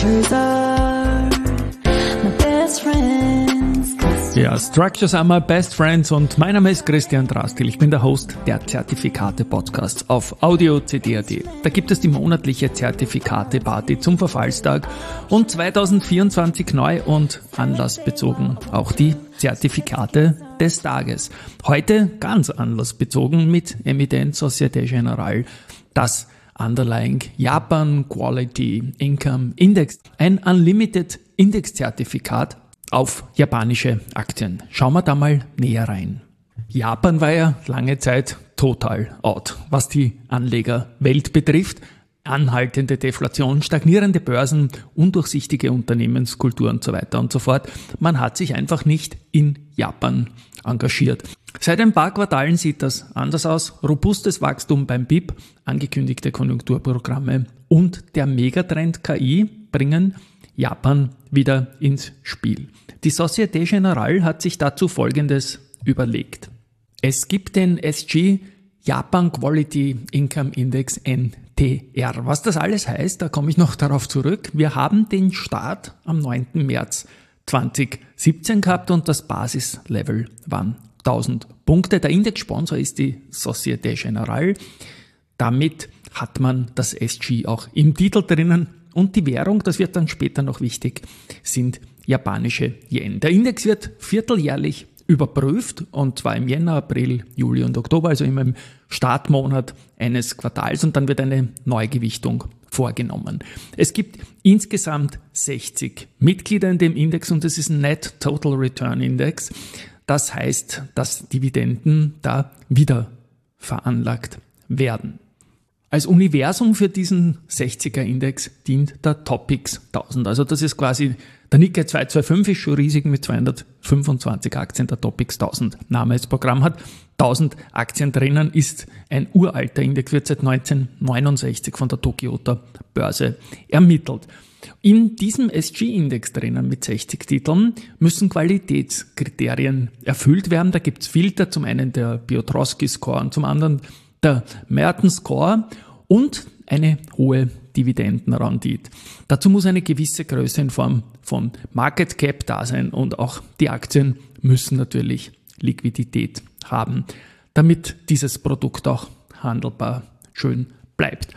Structures are my best friends. Ja, Structures are my best friends und mein Name ist Christian Drastil. Ich bin der Host der Zertifikate-Podcasts auf Audio CD.at. Da gibt es die monatliche Zertifikate-Party zum Verfallstag und 2024 neu und anlassbezogen auch die Zertifikate des Tages. Heute ganz anlassbezogen mit Emittent Société Générale, das Underlying Japan Quality Income Index, ein Unlimited Index-Zertifikat auf japanische Aktien. Schauen wir da mal näher rein. Japan war ja lange Zeit total out, was die Anlegerwelt betrifft. Anhaltende Deflation, stagnierende Börsen, undurchsichtige Unternehmenskultur und so weiter und so fort. Man hat sich einfach nicht in Japan engagiert. Seit ein paar Quartalen sieht das anders aus. Robustes Wachstum beim BIP, angekündigte Konjunkturprogramme und der Megatrend KI bringen Japan wieder ins Spiel. Die Société Générale hat sich dazu Folgendes überlegt. Es gibt den SG Japan Quality Income Index NTR. Was das alles heißt, da komme ich noch darauf zurück. Wir haben den Start am 9. März 2017 gehabt und das Basislevel waren 1000 Punkte. Der Indexsponsor ist die Société Générale. Damit hat man das SG auch im Titel drinnen. Und die Währung, das wird dann später noch wichtig, sind japanische Yen. Der Index wird vierteljährlich überprüft und zwar im Jänner, April, Juli und Oktober, also immer im Startmonat eines Quartals und dann wird eine Neugewichtung vorgenommen. Es gibt insgesamt 60 Mitglieder in dem Index und es ist ein Net Total Return Index. Das heißt, dass Dividenden da wieder veranlagt werden. Als Universum für diesen 60er-Index dient der Topix 1000. Also das ist quasi, der Nikkei 225 ist schon riesig mit 225 Aktien, der Topix 1000 Name des Programm hat 1000 Aktien drinnen, ist ein uralter Index, wird seit 1969 von der Tokioter Börse ermittelt. In diesem SG-Index drinnen mit 60 Titeln müssen Qualitätskriterien erfüllt werden. Da gibt es Filter, zum einen der Piotrowski-Score und zum anderen der Merton-Score und eine hohe Dividendenrendite. Dazu muss eine gewisse Größe in Form von Market Cap da sein und auch die Aktien müssen natürlich Liquidität haben, damit dieses Produkt auch handelbar schön bleibt.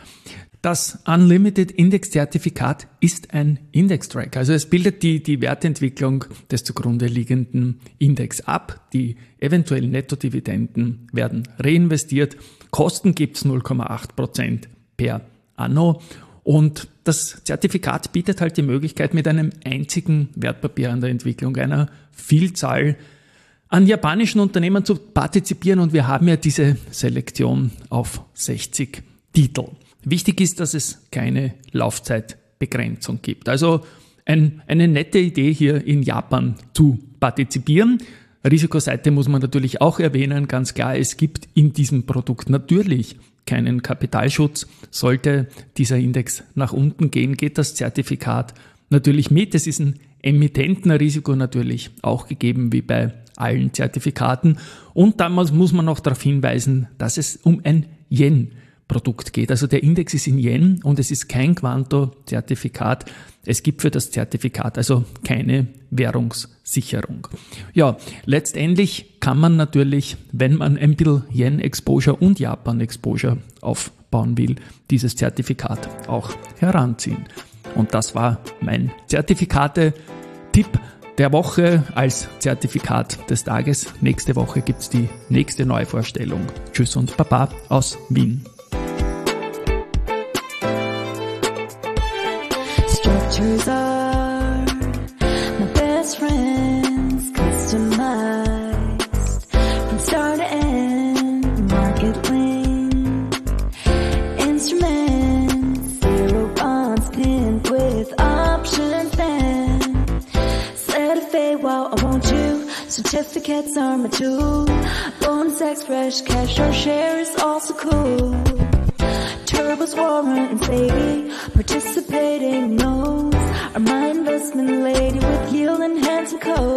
Das Unlimited Index Zertifikat ist ein Index-Track, also es bildet die Wertentwicklung des zugrunde liegenden Index ab. Die eventuellen Nettodividenden werden reinvestiert. Kosten gibt es 0,8% per anno und das Zertifikat bietet halt die Möglichkeit, mit einem einzigen Wertpapier an der Entwicklung einer Vielzahl an japanischen Unternehmen zu partizipieren und wir haben ja diese Selektion auf 60 Titel. Wichtig ist, dass es keine Laufzeitbegrenzung gibt. Also eine nette Idee, hier in Japan zu partizipieren. Risikoseite muss man natürlich auch erwähnen, ganz klar, es gibt in diesem Produkt natürlich keinen Kapitalschutz. Sollte dieser Index nach unten gehen, geht das Zertifikat natürlich mit. Es ist ein Emittentenrisiko natürlich auch gegeben, wie bei allen Zertifikaten. Und damals muss man noch darauf hinweisen, dass es um ein Yen-Produkt geht. Also der Index ist in Yen und es ist kein Quanto-Zertifikat. Es gibt für das Zertifikat also keine Währungssicherung. Ja, letztendlich kann man natürlich, wenn man ein bisschen Yen-Exposure und Japan-Exposure aufbauen will, dieses Zertifikat auch heranziehen. Und das war mein Zertifikate-Tipp der Woche als Zertifikat des Tages. Nächste Woche gibt es die nächste Neuvorstellung. Tschüss und Baba aus Wien. Structures are my best friends, customized from start to end, market linked instruments, zero bonds pinned with options bent. Set a fade while I want you, certificates are my tool, bonus X fresh cash or shares also cool. Turbos, warrant and Sadie, participating knows are my investment lady with yield and handsome code.